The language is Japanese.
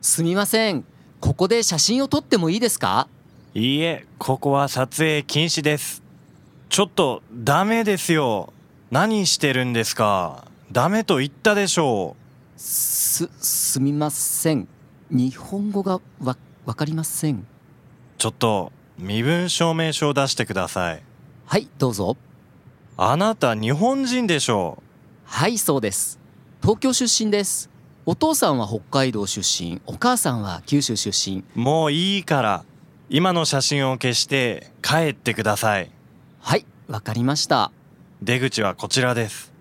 すみません。ここで写真を撮ってもいいですか？ いいえ、ここは撮影禁止です。ちょっとダメですよ。何してるんですか？ダメと言ったでしょう。 すみません。日本語がわかりません。 ちょっと身分証明書を出してください。 はい、どうぞ。 あなた日本人でしょはい、そうです。東京出身です。お父さんは北海道出身、お母さんは九州出身。 う。もういいから、今の写真を消して帰ってください。 はい、わかりました。 出口はこちらです。